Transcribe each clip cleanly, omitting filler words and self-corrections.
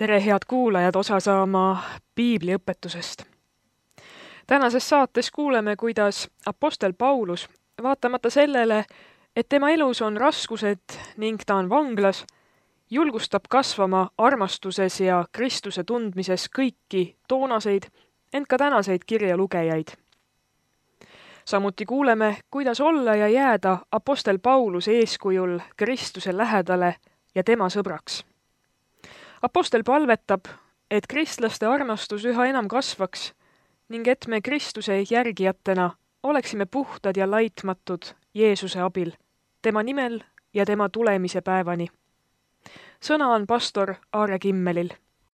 Tere, head kuulajad, osa saama piibliõpetusest. Tänases saates kuuleme, kuidas apostel Paulus, vaatamata sellele, et tema elus on raskused ning ta on vanglas, julgustab kasvama armastuses ja Kristuse tundmises kõiki toonaseid, ent ka tänaseid kirjalugejaid. Samuti kuuleme, kuidas olla ja jääda apostel Pauluse eeskujul Kristuse lähedale ja tema sõbraks. Apostel palvetab, et kristlaste armastus üha enam kasvaks ning et me Kristuse järgijatena oleksime puhtad ja laitmatud Jeesuse abil, tema nimel ja tema tulemise päevani. Sõna on pastor Aare Kimmelil.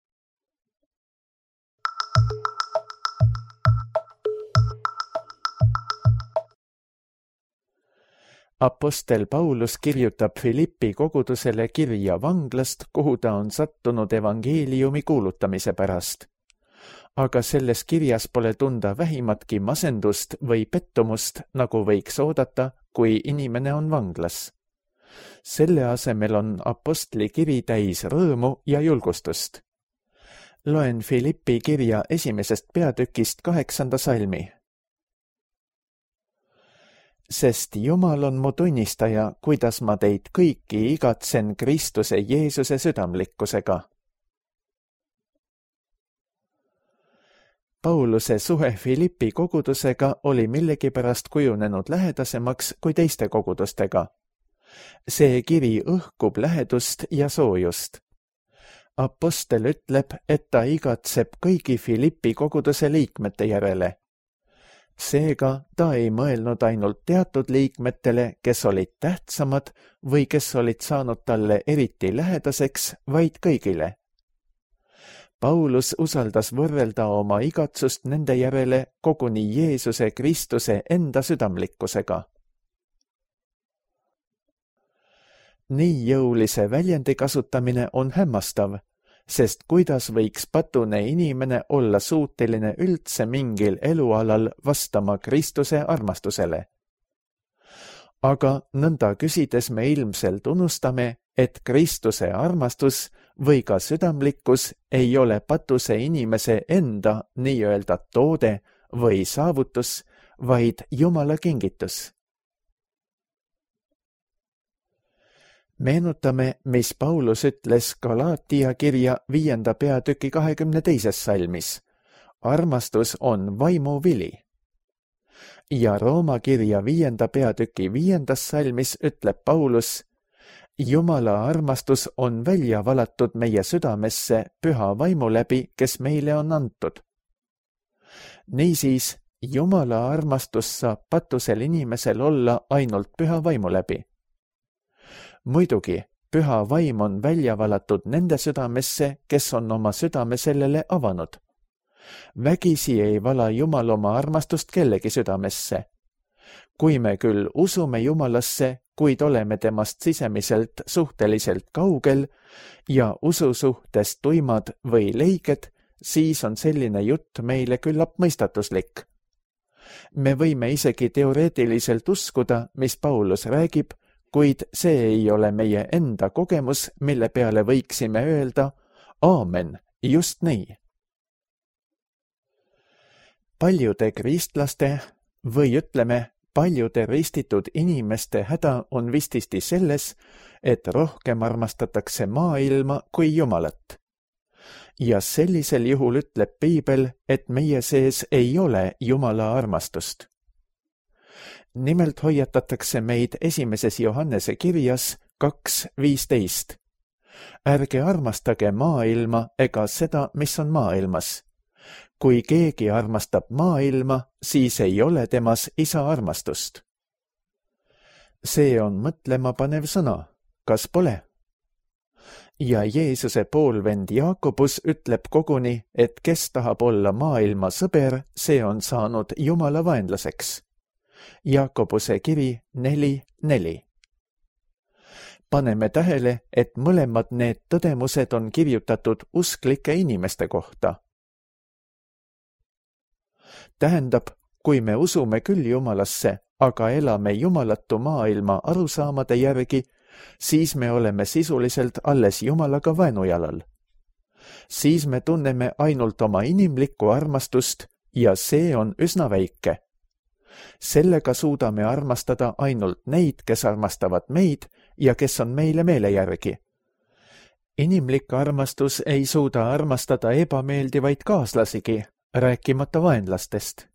Apostel Paulus kirjutab Filippi kogudusele kirja vanglast, kuhu ta on sattunud evangeeliumi kuulutamise pärast. Aga selles kirjas pole tunda vähimatki masendust või pettumust, nagu võiks oodata, kui inimene on vanglas. Selle asemel on apostli kiri täis rõõmu ja julgustust. Loen Filippi kirja 1. peatükist 8. salmi. Sest Jumal on mu tunnistaja, kuidas ma teid kõiki igatsen Kristuse Jeesuse südamlikkusega. Pauluse suhe Filippi kogudusega oli millegipärast kujunenud lähedasemaks kui teiste kogudustega. See kiri õhkub lähedust ja soojust. Apostel ütleb, et ta igatseb kõigi Filippi koguduse liikmete järele. Seega ta ei mõelnud ainult teatud liikmetele, kes olid tähtsamad või kes olid saanud talle eriti lähedaseks, vaid kõigile. Paulus usaldas võrrelda oma igatsust nende järele koguni Jeesuse Kristuse enda südamlikkusega. Nii jõulise väljendi kasutamine on hämmastav, sest kuidas võiks patune inimene olla suuteline üldse mingil elualal vastama Kristuse armastusele. Aga nõnda küsides me ilmselt unustame, et Kristuse armastus või ka südamlikkus ei ole patuse inimese enda nii-öelda toode või saavutus, vaid Jumala kingitus. Meenutame, mis Paulus ütles Galaatia kirja 5. peatüki 22. salmis. Armastus on vaimu vili. Ja Rooma kirja 5. peatüki 5. salmis ütleb Paulus, Jumala armastus on välja valatud meie südamesse püha vaimu läbi, kes meile on antud. Niisiis, Jumala armastus saab patusel inimesel olla ainult püha vaimu läbi. Muidugi, püha vaim on välja valatud nende südamesse, kes on oma südame sellele avanud. Vägisi ei vala Jumal oma armastust kellegi südamesse. Kui me küll usume Jumalasse, kuid oleme temast sisemiselt suhteliselt kaugel ja usu suhtes tuimad või leiged, siis on selline jutt meile küllap mõistatuslik. Me võime isegi teoreetiliselt uskuda, mis Paulus räägib, kuid see ei ole meie enda kogemus, mille peale võiksime öelda, aamen, just nii. Paljude kristlaste või ütleme, paljude ristitud inimeste häda on vististi selles, et rohkem armastatakse maailma kui Jumalat. Ja sellisel juhul ütleb Piibel, et meie sees ei ole Jumala armastust. Nimelt hoiatatakse meid 1. Johannese kirjas 2:15. Ärge armastage maailma ega seda, mis on maailmas. Kui keegi armastab maailma, siis ei ole temas isa armastust. See on mõtlema panev sõna, kas pole? Ja Jeesuse poolvend Jaakobus ütleb koguni, et kes tahab olla maailma sõber, see on saanud Jumala vaenlaseks. Jaakobuse kiri 4:4. Paneme tähele, et mõlemad need tõdemused on kirjutatud usklike inimeste kohta. Tähendab, kui me usume küll Jumalasse, aga elame jumalatu maailma arusaamade järgi, siis me oleme sisuliselt alles Jumalaga vaenujalal. siis me tunneme ainult oma inimlikku armastust ja see on üsna väike. Sellega suudame armastada ainult neid, kes armastavad meid ja kes on meile meele järgi. Inimlik armastus ei suuda armastada ebameeldivaid kaaslasigi, rääkimata vaenlastest.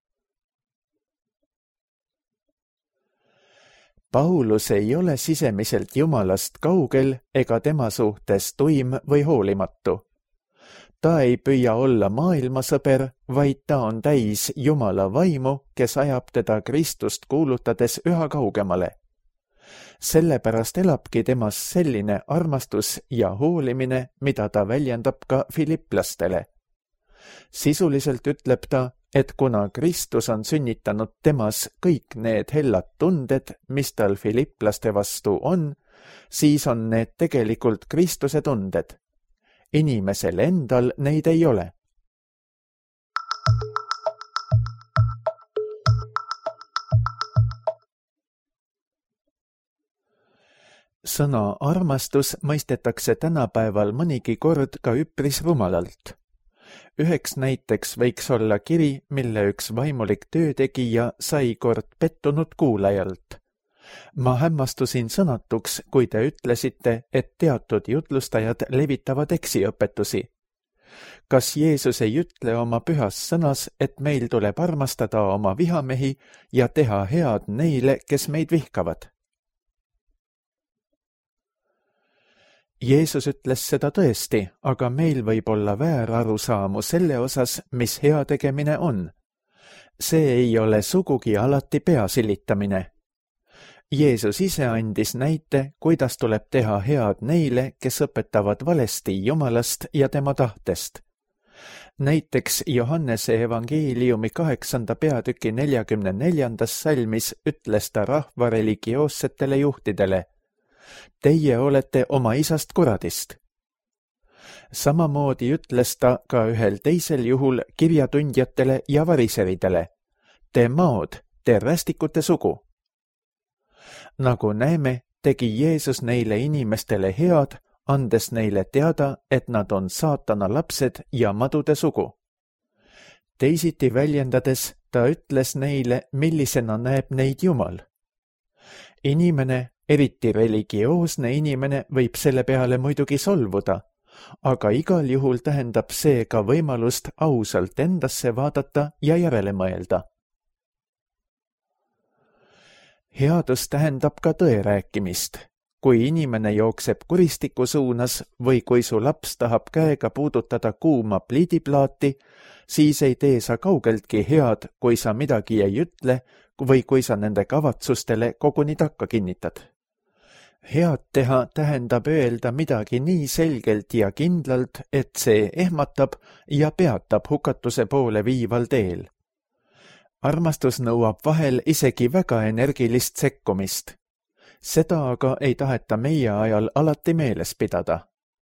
Paulus ei ole sisemiselt Jumalast kaugel ega tema suhtes tuim või hoolimatu. Ta ei püüa olla maailmasõber, vaid ta on täis Jumala vaimu, kes ajab teda Kristust kuulutades üha kaugemale. Sellepärast elabki temas selline armastus ja hoolimine, mida ta väljendab ka filiplastele. Sisuliselt ütleb ta, et kuna Kristus on sünnitanud temas kõik need hellad tunded, mis tal filiplaste vastu on, siis on need tegelikult Kristuse tunded. Inimesel endal neid ei ole. Sõna armastus mõistetakse tänapäeval mõnigi kord ka üpris rumalalt. Üheks näiteks võiks olla kiri, mille üks vaimulik töötegija sai kord pettunud kuulajalt. Ma hämmastusin sõnatuks, kui te ütlesite, et teatud jutlustajad levitavad eksiõpetusi. Kas Jeesus ei ütle oma pühas sõnas, et meil tuleb armastada oma vihamehi ja teha head neile, kes meid vihkavad? Jeesus ütles seda tõesti, aga meil võib olla väärarusaamu selle osas, mis heategemine on. See ei ole sugugi alati peasilitamine. Jeesus ise andis näite, kuidas tuleb teha head neile, kes õpetavad valesti Jumalast ja tema tahtest. Näiteks Johannese evangeeliumi 8. peatüki 44. salmis ütles ta rahva religioossetele juhtidele: Teie olete oma isast kuradist. Samamoodi ütles ta ka ühel teisel juhul kirjatundjatele ja variseridele: Te maod, te rästikute sugu. Nagu näeme, tegi Jeesus neile inimestele head, andes neile teada, et nad on saatana lapsed ja madude sugu. Teisiti väljendades ta ütles neile, millisena näeb neid Jumal. Inimene, eriti religioosne inimene, võib selle peale muidugi solvuda, aga igal juhul tähendab see ka võimalust ausalt endasse vaadata ja järele mõelda. Headus tähendab ka tõe rääkimist. Kui inimene jookseb kuristiku suunas või kui su laps tahab käega puudutada kuuma pliidiplaati, siis ei tee sa kaugeltki head, kui sa midagi ei ütle või kui sa nende kavatsustele koguni takka kinnitad. Head teha tähendab öelda midagi nii selgelt ja kindlalt, et see ehmatab ja peatab hukatuse poole viival teel. Armastus nõuab vahel isegi väga energilist sekkumist. Seda aga ei taheta meie ajal alati meeles pidada.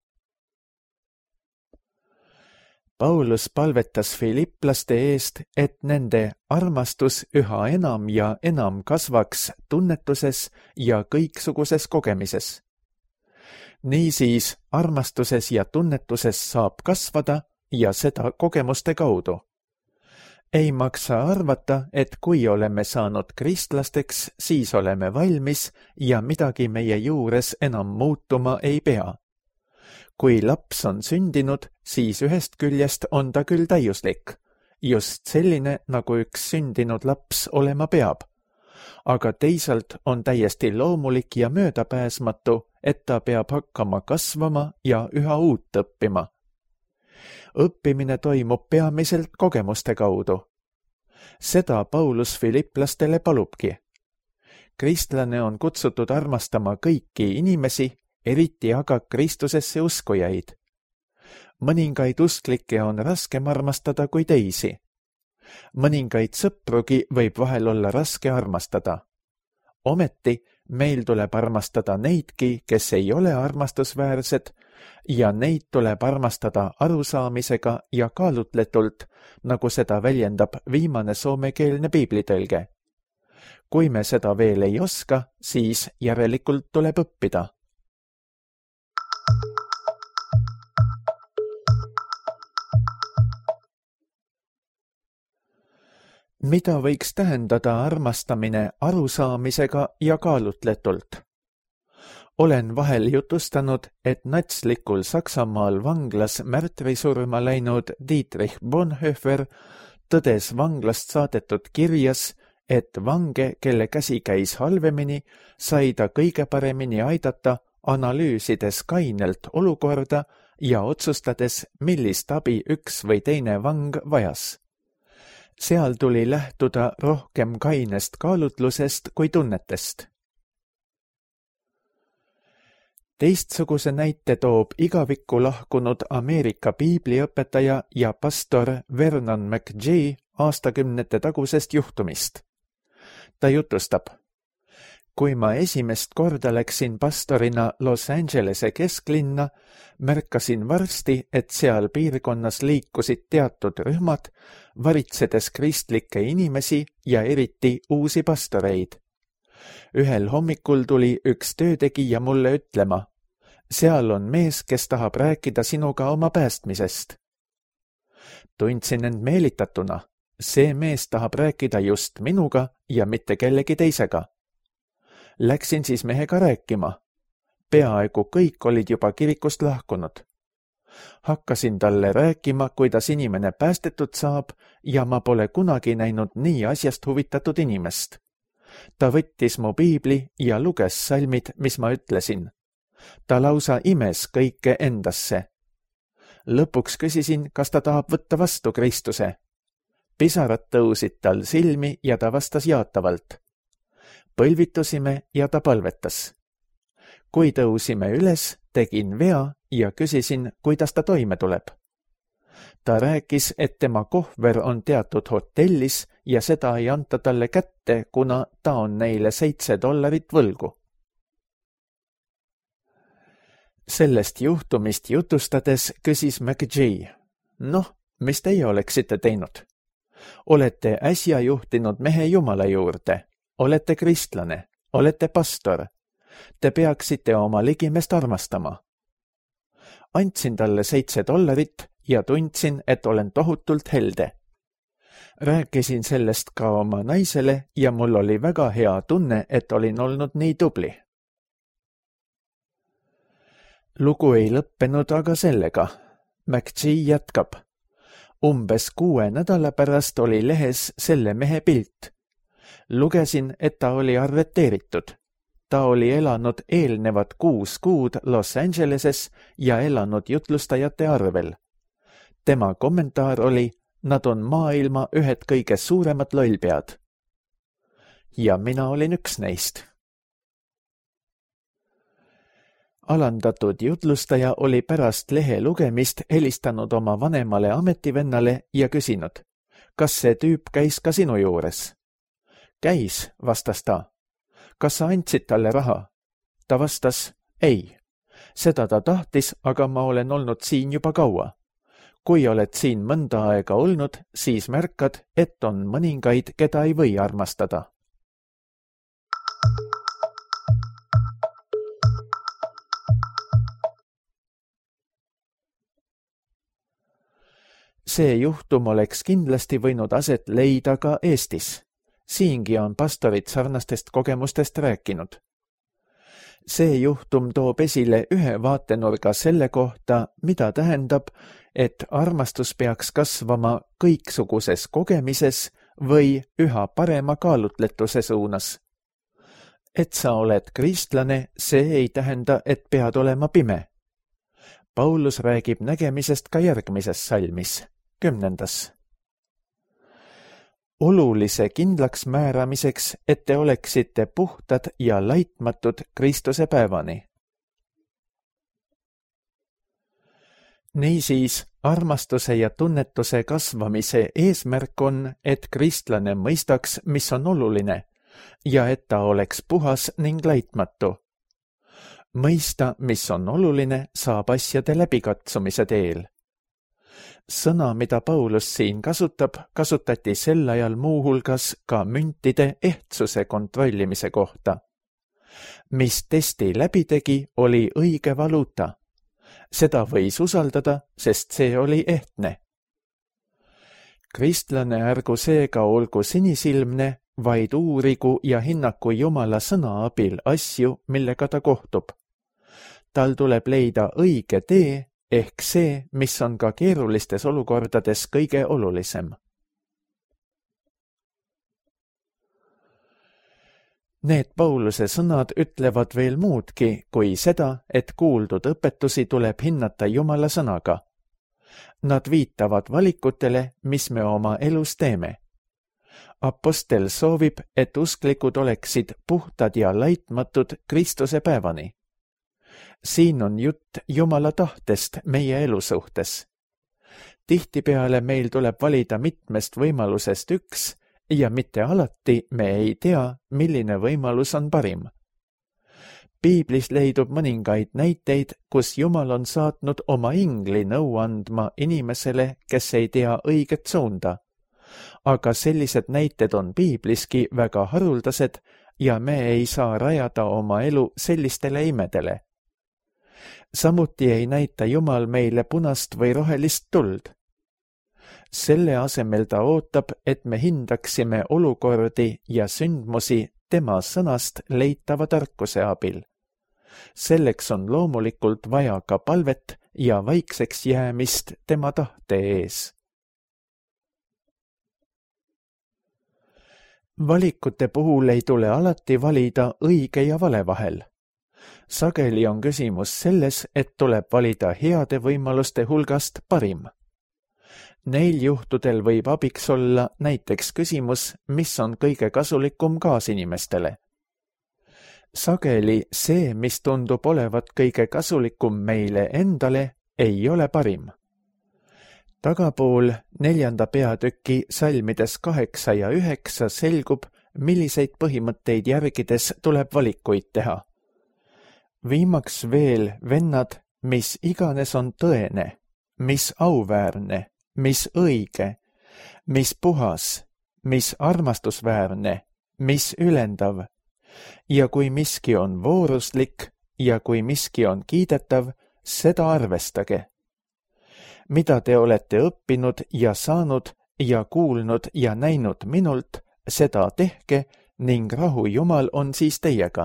Paulus palvetas filiplaste eest, et nende armastus üha enam ja enam kasvaks tunnetuses ja kõiksuguses kogemises. Niisiis armastuses ja tunnetuses saab kasvada ja seda kogemuste kaudu. Ei maksa arvata, et kui oleme saanud kristlasteks, siis oleme valmis ja midagi meie juures enam muutuma ei pea. Kui laps on sündinud, siis ühest küljest on ta küll täiuslik, just selline, nagu üks sündinud laps olema peab. Aga teisalt on täiesti loomulik ja möödapääsmatu, et ta peab hakkama kasvama ja üha uut õppima. Õppimine toimub peamiselt kogemuste kaudu. Seda Paulus filiplastele palubki. Kristlane on kutsutud armastama kõiki inimesi, eriti aga Kristusesse uskujaid. Mõningaid usklikke on raskem armastada kui teisi. Mõningaid sõprugi võib vahel olla raske armastada. Ometi meil tuleb armastada neidki, kes ei ole armastusväärsed, ja neid tuleb armastada arusaamisega ja kaalutletult, nagu seda väljendab viimane soomekeelne piiblitõlge. Kui me seda veel ei oska, siis järelikult tuleb õppida. Mida võiks tähendada armastamine arusaamisega ja kaalutletult? Olen vahel jutustanud, et natslikul Saksamaal vanglas märtrisurma läinud Dietrich Bonhoeffer tõdes vanglast saadetud kirjas, et vange, kelle käsi käis halvemini, sai ta kõige paremini aidata, analüüsides kainelt olukorda ja otsustades, millist abi üks või teine vang vajas. Seal tuli lähtuda rohkem kainest kaalutlusest kui tunnetest. Teistsuguse näite toob igavikku lahkunud Ameerika piibliõpetaja ja pastor Vernon McGee aastakümnete tagusest juhtumist. Ta jutustab: kui ma esimest korda läksin pastorina Los Angelese kesklinna, märkasin varsti, et seal piirkonnas liikusid teatud rühmad, varitsedes kristlikke inimesi ja eriti uusi pastoreid. Ühel hommikul tuli üks töötegija mulle ütlema: seal on mees, kes tahab rääkida sinuga oma päästmisest. Tundsin end meelitatuna. See mees tahab rääkida just minuga ja mitte kellegi teisega. Läksin siis mehega rääkima. Peaaegu kõik olid juba kirikust lahkunud. Hakkasin talle rääkima, kuidas inimene päästetud saab ja ma pole kunagi näinud nii asjast huvitatud inimest. Ta võttis mu piibli ja luges salmid, mis ma ütlesin. Ta lausa imes kõike endasse. Lõpuks küsisin, kas ta tahab võtta vastu Kristuse. Pisarad tõusid tal silmi ja ta vastas jaatavalt. Põlvitusime ja ta palvetas. Kui tõusime üles, tegin vea ja küsisin, kuidas ta toime tuleb. Ta rääkis, et tema kohver on teatud hotellis ja seda ei anta talle kätte, kuna ta on neile $7 võlgu. Sellest juhtumist jutustades küsis McGee: noh, mis teie oleksite teinud? Olete äsja juhtinud mehe Jumala juurde, olete kristlane, olete pastor. Te peaksite oma ligimest armastama. Andsin talle $7 ja tundsin, et olen tohutult helde. Rääkisin sellest ka oma naisele ja mul oli väga hea tunne, et olin olnud nii tubli. Lugu ei lõppenud aga sellega. McGee jätkab. Umbes 6 nädala pärast oli lehes selle mehe pilt. Lugesin, et ta oli arreteeritud. Ta oli elanud eelnevad 6 kuud Los Angeleses ja elanud jutlustajate arvel. Tema kommentaar oli: nad on maailma ühed kõige suuremad lollpead. Ja mina olin üks neist. Alandatud jutlustaja oli pärast lehe lugemist helistanud oma vanemale ametivennale ja küsinud: kas see tüüp käis ka sinu juures? Käis, vastas ta. Kas sa andsid talle raha? Ta vastas: ei. Seda ta tahtis, aga ma olen olnud siin juba kaua. Kui oled siin mõnda aega olnud, siis märkad, et on mõningaid, keda ei või armastada. See juhtum oleks kindlasti võinud aset leida ka Eestis. Siingi on pastorid sarnastest kogemustest rääkinud. See juhtum toob esile ühe vaatenurga selle kohta, mida tähendab, et armastus peaks kasvama kõiksuguses kogemises või üha parema kaalutletuse suunas. Et sa oled kristlane, see ei tähenda, et pead olema pime. Paulus räägib nägemisest ka järgmises salmis, 10. Olulise kindlaks määramiseks, et te oleksite puhtad ja laitmatud Kristuse päevani. Niisiis, armastuse ja tunnetuse kasvamise eesmärk on, et kristlane mõistaks, mis on oluline, ja et ta oleks puhas ning laitmatu. Mõista, mis on oluline, saab asjade läbikatsumise teel. Sõna, mida Paulus siin kasutab, kasutati sel ajal muuhulgas ka müntide ehtsuse kontrollimise kohta. Mis testi läbi tegi, oli õige valuuta. Seda võis usaldada, sest see oli ehtne. Kristlane ärgu seega olgu sinisilmne, vaid uurigu ja hinnaku Jumala sõna abil asju, millega ta kohtub. Tal tuleb leida õige tee, ehk see, mis on ka keerulistes olukordades kõige olulisem. Need Pauluse sõnad ütlevad veel muudki kui seda, et kuuldud õpetusi tuleb hinnata Jumala sõnaga. Nad viitavad valikutele, mis me oma elus teeme. Apostel soovib, et usklikud oleksid puhtad ja laitmatud Kristuse päevani. Siin on jutt Jumala tahtest meie elu suhtes. Tihtipeale meil tuleb valida mitmest võimalusest üks ja mitte alati me ei tea, milline võimalus on parim. Piiblis leidub mõningaid näiteid, kus Jumal on saatnud oma ingli nõu andma inimesele, kes ei tea õiget suunda. Aga sellised näited on piibliski väga haruldased ja me ei saa rajada oma elu sellistele imedele. Samuti ei näita Jumal meile punast või rohelist tuld. Selle asemel ta ootab, et me hindaksime olukordi ja sündmusi tema sõnast leitava tarkuse abil. Selleks on loomulikult vaja ka palvet ja vaikseks jäämist tema tahte ees. Valikute puhul ei tule alati valida õige ja vale vahel. Sageli on küsimus selles, et tuleb valida heade võimaluste hulgast parim. Neil juhtudel võib abiks olla näiteks küsimus, mis on kõige kasulikum kaasinimestele. Sageli see, mis tundub olevat kõige kasulikum meile endale, ei ole parim. Tagapool 4. peatüki salmides 8 ja 9 selgub, milliseid põhimõtteid järgides tuleb valikuid teha. Viimaks veel, vennad, mis iganes on tõene, mis auväärne, mis õige, mis puhas, mis armastusväärne, mis ülendav, ja kui miski on vooruslik ja kui miski on kiidetav, seda arvestage. Mida te olete õppinud ja saanud ja kuulnud ja näinud minult, seda tehke ning rahu Jumal on siis teiega.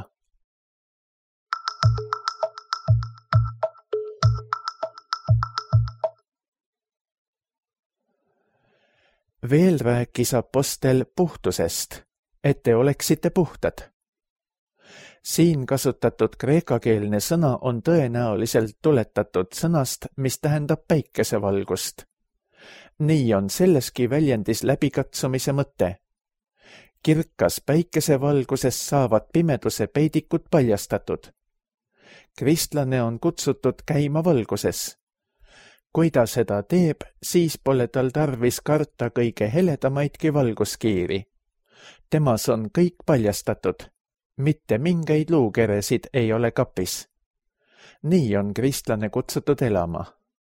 Veel rääkis apostel puhtusest, et te oleksite puhtad. Siin kasutatud kreekakeelne sõna on tõenäoliselt tuletatud sõnast, mis tähendab päikesevalgust. Nii on selleski väljendis läbikatsumise mõte. Kirkas päikesevalguses saavad pimeduse peidikud paljastatud. Kristlane on kutsutud käima valguses. Kui ta seda teeb, siis pole tal tarvis karta kõige heledamaidki valguskiiri. Temas on kõik paljastatud. Mitte mingeid luukeresid ei ole kapis. Nii on kristlane kutsutud elama.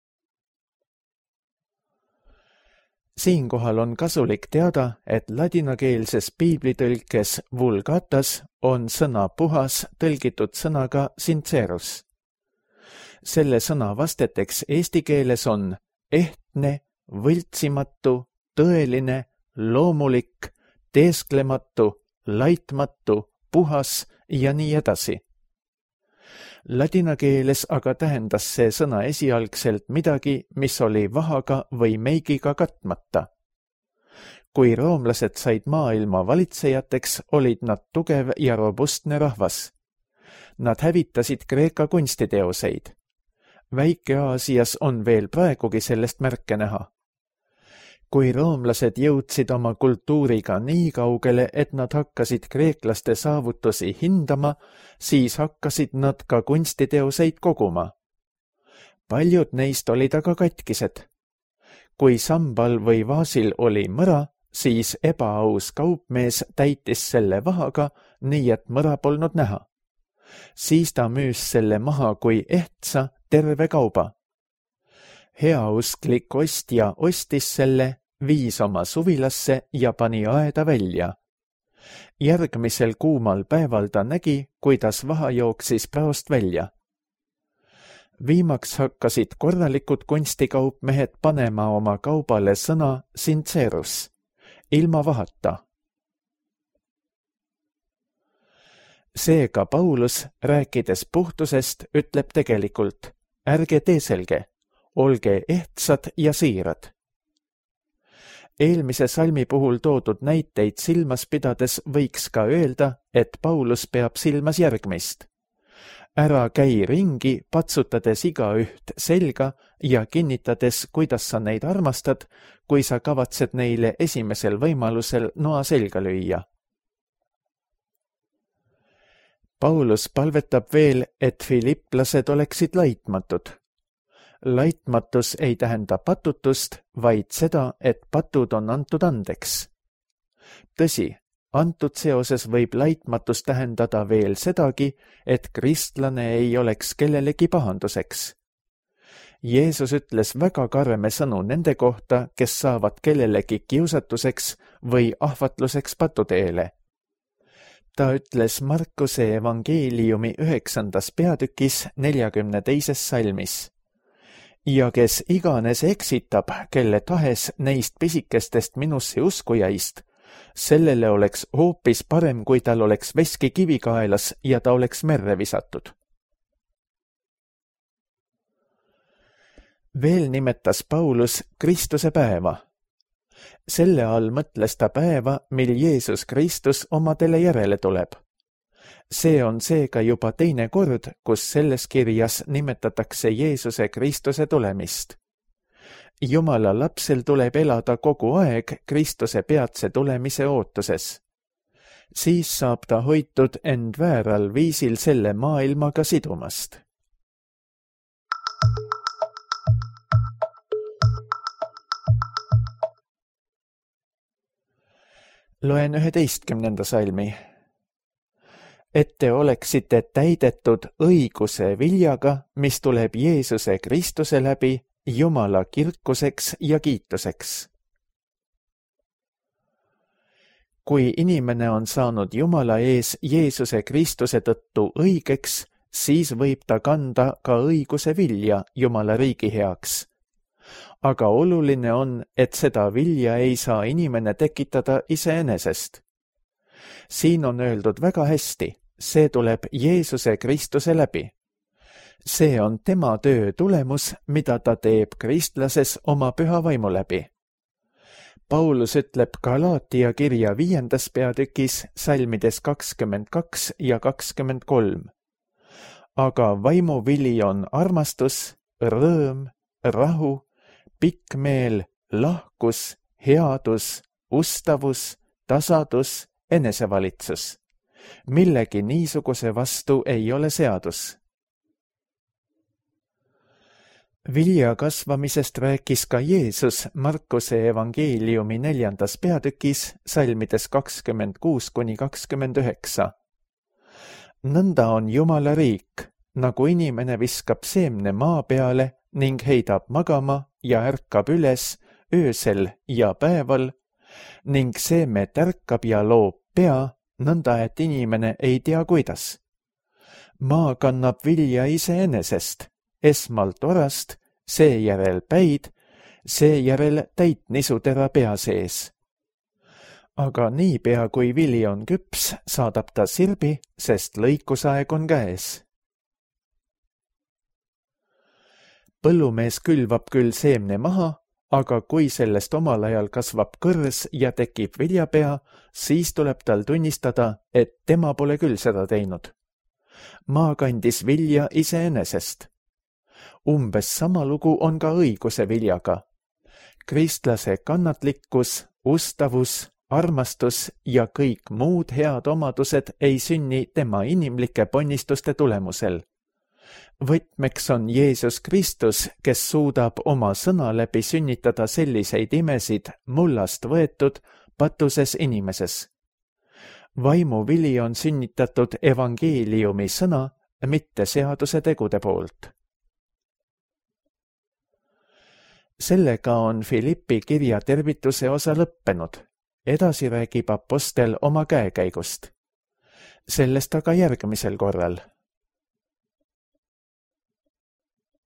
Siinkohal on kasulik teada, et ladinakeelses piiblitõlkes vulgatas on sõna puhas tõlgitud sõnaga sincerus. Selle sõna vasteteks eesti keeles on ehtne, võltsimatu, tõeline, loomulik, teesklematu, laitmatu, puhas ja nii edasi. Ladina keeles aga tähendas see sõna esialgselt midagi, mis oli vahaga või meigiga katmata. Kui roomlased said maailma valitsejateks, olid nad tugev ja robustne rahvas. Nad hävitasid Kreeka kunstiteoseid. Väike-Aasias on veel praegugi sellest märke näha. Kui roomlased jõudsid oma kultuuriga nii kaugele, et nad hakkasid kreeklaste saavutusi hindama, siis hakkasid nad ka kunstiteoseid koguma. Paljud neist olid aga katkised. Kui sambal või vaasil oli mõra, siis ebaaus kaupmees täitis selle vahaga, nii et mõra polnud näha. Siis ta müüs selle maha kui ehtsa terve kauba. Heausklik ostja ostis selle, viis oma suvilasse ja pani aeda välja. Järgmisel kuumal päeval ta nägi, kuidas vaha jooksis praost välja. Viimaks hakkasid korralikud kunstikaupmehed panema oma kaubale sõna sincerus, ilma vahata. Seega Paulus, rääkides puhtusest, ütleb tegelikult, ärge teeselge, olge ehtsad ja siirad. Eelmise salmi puhul toodud näiteid silmas pidades võiks ka öelda, et Paulus peab silmas järgmist. Ära käi ringi, patsutades igaüht selga ja kinnitades, kuidas sa neid armastad, kui sa kavatsed neile esimesel võimalusel noa selga lüüa. Paulus palvetab veel, et filipplased oleksid laitmatud. Laitmatus ei tähenda patutust, vaid seda, et patud on antud andeks. Tõsi, antud seoses võib laitmatus tähendada veel sedagi, et kristlane ei oleks kellelegi pahanduseks. Jeesus ütles väga karme sõnu nende kohta, kes saavad kellelegi kiusatuseks või ahvatluseks patuteele. Ta ütles Markuse evangeeliumi 9. peatükis 42. salmis. Ja kes iganes eksitab, kelle tahes neist pisikestest minusse uskujaist, sellele oleks hoopis parem, kui tal oleks veski kivikaelas ja ta oleks merre visatud. Veel nimetas Paulus Kristuse päeva. Selle all mõtles ta päeva, mil Jeesus Kristus omadele järele tuleb. See on seega juba teine kord, kus selles kirjas nimetatakse Jeesuse Kristuse tulemist. Jumala lapsel tuleb elada kogu aeg Kristuse peatse tulemise ootuses. Siis saab ta hoitud end vääral viisil selle maailmaga sidumast. Loen 11. salmi. Et te oleksite täidetud õiguse viljaga, mis tuleb Jeesuse Kristuse läbi Jumala kirkuseks ja kiituseks. Kui inimene on saanud Jumala ees Jeesuse Kristuse tõttu õigeks, siis võib ta kanda ka õiguse vilja Jumala riigi heaks. Aga oluline on, et seda vilja ei saa inimene tekitada iseenesest. Siin on öeldud väga hästi, see tuleb Jeesuse Kristuse läbi. See on tema töö tulemus, mida ta teeb kristlases oma püha vaimu läbi. Paulus ütleb Galaatia kirja 5. peatükis salmides 22 ja 23. Aga vaimuvili on armastus, rõõm, rahu, pikk meel, lahkus, headus, ustavus, tasadus, enesevalitsus. Millegi niisuguse vastu ei ole seadus. Vilja kasvamisest rääkis ka Jeesus Markuse evangeeliumi 4. peatükis salmides 26-29. Nõnda on Jumala riik, nagu inimene viskab seemne maa peale ning heidab magama ja ärkab üles öösel ja päeval ning seeme tärkab ja loob pea, nõnda et inimene ei tea kuidas. Maa kannab vilja iseenesest, esmalt orast, seejärel päid, seejärel täitnisutera pea sees. Aga niipea kui vili on küps, saadab ta sirbi, sest lõikusaeg on käes. Põllumees külvab küll seemne maha, aga kui sellest omal ajal kasvab kõrs ja tekib viljapea, siis tuleb tal tunnistada, et tema pole küll seda teinud. Maa kandis vilja iseenesest. Umbes sama lugu on ka õiguse viljaga. Kristlase kannatlikkus, ustavus, armastus ja kõik muud head omadused ei sünni tema inimlike ponnistuste tulemusel. Võtmeks on Jeesus Kristus, kes suudab oma sõna läbi sünnitada selliseid imesid mullast võetud patuses inimeses. Vaimuvili on sünnitatud evangeeliumi sõna, mitte seaduse tegude poolt. Sellega on Filippi kirja tervituse osa lõppenud. Edasi räägib apostel oma käekäigust. Sellest aga järgmisel korral.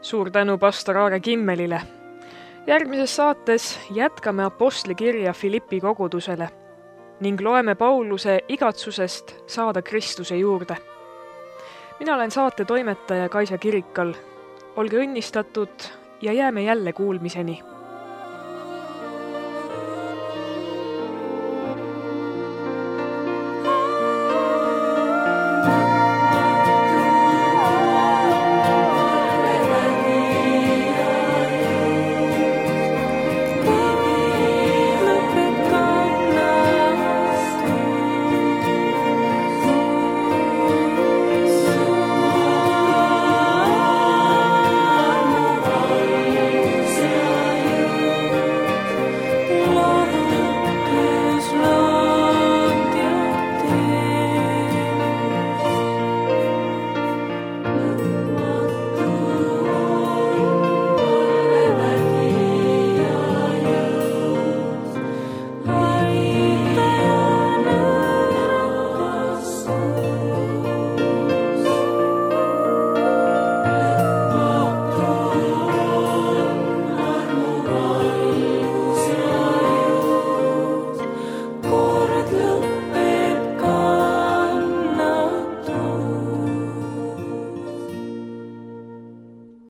Suur tänu pastor Aare Kimmelile. Järgmises saates jätkame apostli kirja Filippi kogudusele ning loeme Pauluse igatsusest saada Kristuse juurde. Mina olen saate toimetaja Kaisa Kirikal. Olge õnnistatud ja jääme jälle kuulmiseni.